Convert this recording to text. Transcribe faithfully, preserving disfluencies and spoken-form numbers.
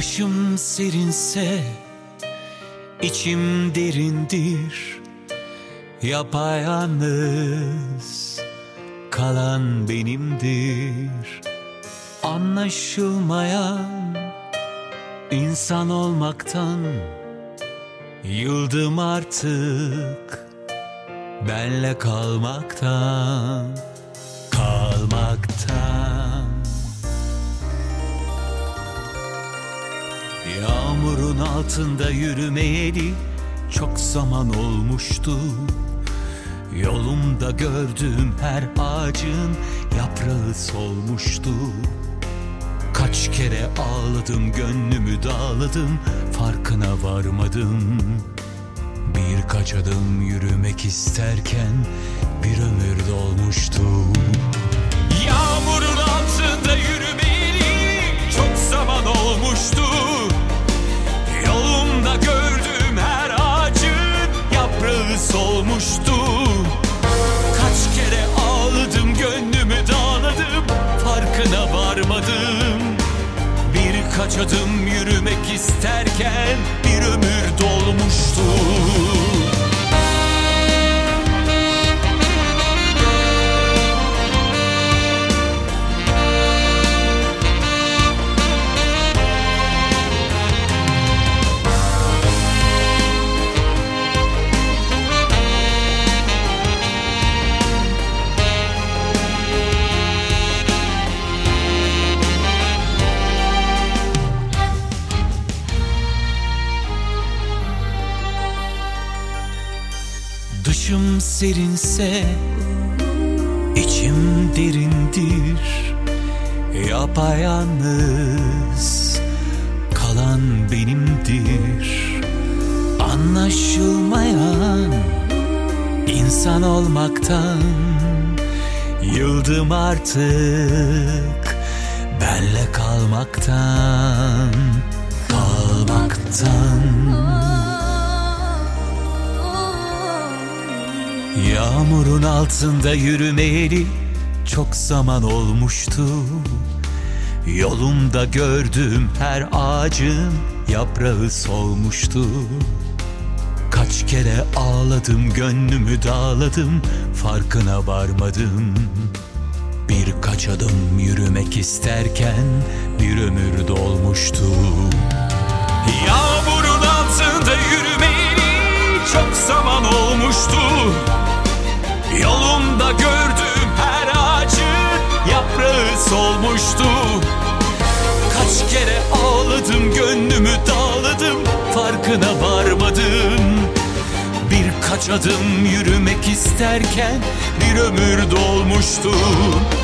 Dışım serinse içim derindir, yapayalnız kalan benimdir. Anlaşılmayan insan olmaktan yıldım artık, benle kalmaktan, kalmaktan. Yağmurun altında yürümeyeli çok zaman olmuştu. Yolumda gördüğüm her ağacın yaprağı solmuştu. Kaç kere ağladım, gönlümü dağladım, farkına varmadım. Birkaç adım yürümek isterken bir ömür dolmuştu. Yağmurun altında yürümeyeli çok zaman olmuştu. Yolumda gördüğüm her ağacın yaprağı solmuştu. Kaç kere ağladım, gönlümü dağladım, farkına varmadım. Birkaç adım yürümek isterken bir ömür dolmuştu. Dışım serinse içim derindir, yapayalnız kalan benimdir. Anlaşılmayan insan olmaktan yıldım artık, benle kalmaktan, kalmaktan. Yağmurun altında yürümeyeli çok zaman olmuştu. Yolumda gördüğüm her ağacın yaprağı solmuştu. Kaç kere ağladım, gönlümü dağladım, farkına varmadım. Birkaç adım yürümek isterken bir ömür dolmuştu. Yağmurun altında yürümeyeli çok zaman olmuştu. Yolumda gördüğüm her ağacın yaprağı solmuştu. Kaç kere ağladım, gönlümü dağladım, farkına varmadım. Birkaç adım yürümek isterken bir ömür dolmuştu.